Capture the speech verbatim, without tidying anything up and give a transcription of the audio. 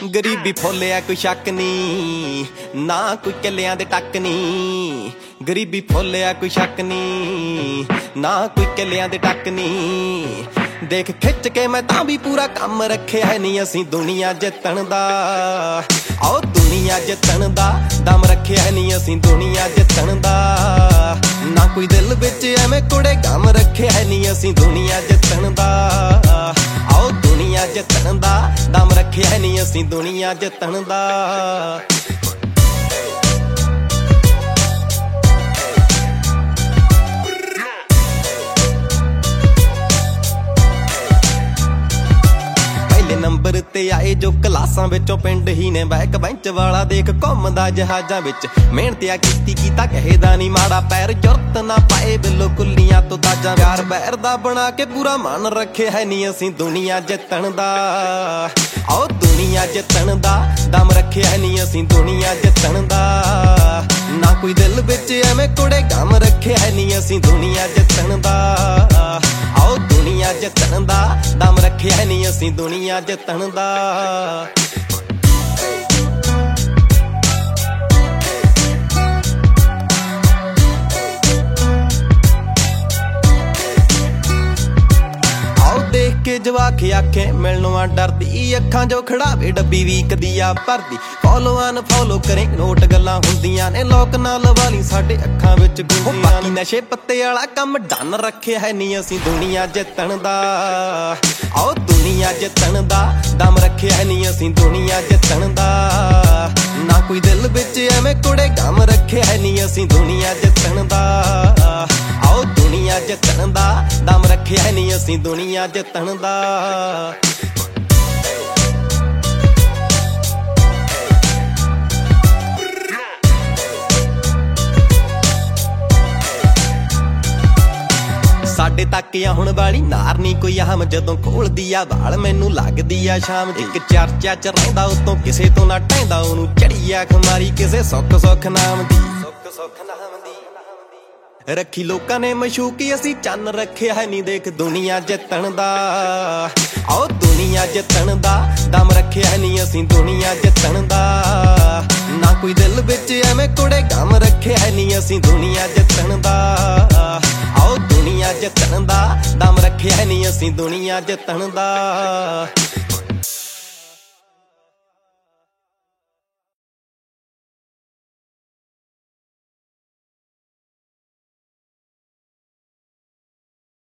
गरीबी फुल्लिया कोई शक नी, ना कोई किलियां दे टक नी। गरीबी फुल्लिया कोई शक नी, ना कोई किलियां दे टक नी। देख खिच के मैं तां भी पूरा काम रखिया है नी असीं दुनिया जितण दा। आओ दुनिया जितण दा दम रखिया है नी असीं दुनिया जितण दा। ना कोई दिल विच एवें कुड़े गम रखिया है नी असीं दुनिया जितण दा। आओ दुनिया जितण दा दम रखिया है नी असीं दुनिया जितण दा। नंबर ते आए जो क्लासां विचों पिंड ही ने बैक बेंच वाला देख घुमदा जहाजां विच। मेहनतिया कीती कीता कहे दा नी माड़ा पैर जुरत ना पाए बिलो कुल्लियां तो ताजा। प्यार बैर दा बना के पूरा मन रखे है नी असीं दुनिया जितण दा। आओ दुनिया जितण दा दम रखे है नी असीं दुनिया जितण दा। ना कोई दिल विच एवें कुड़े गम रखे है नी असीं दुनिया जितण दा। आओ दुनिया जितण दा दम रखे है नी असीं दुनिया जितण दा। के जवाक आखे मिलनों डरदी अखां जो खड़ावे डब्बी भी कदिया भरदी। फॉलो अन फॉलो करे नोट गल्लां हुंदियां ने लोक ना लवाली साडे अखां विच गुंदियां। बाकी नशे पत्ते वाला कम डन रखे है नी असीं दुनिया जितण दा। आओ दुनिया जितण दा दम रखे है नी असीं दुनिया जितण दा। ना कोई दिल विच एवें कुड़े गम रखे है नी असीं दुनिया जितण दा। आओ दुनिया जितण दा दम रखे है नी असीं दुनिया जितण दा। साडे तक आ हुण वाली नार नी कोई अहम जदों खोलदी आ वाल मैनू लगदी आ शाम। इक चर्चा च रहिंदा उतों किसे तो ना टहिंदा ओनू चढ़ी आ खमारी किसे सुख सुख नाम दी। सुख सुख नाम दी रखी लोकां ने मशूकी असीं चन्न रखे है नी देख दुनिया जितण दा। आओ दुनिया जितण दा दम रखे है नी असीं दुनिया जितण दा। ना कोई दिल विच एवें कुड़े गम रखे है नी असीं दुनिया जितण दा। आओ दुनिया जितण दा दम रखे है नी असीं दुनिया जितण दा।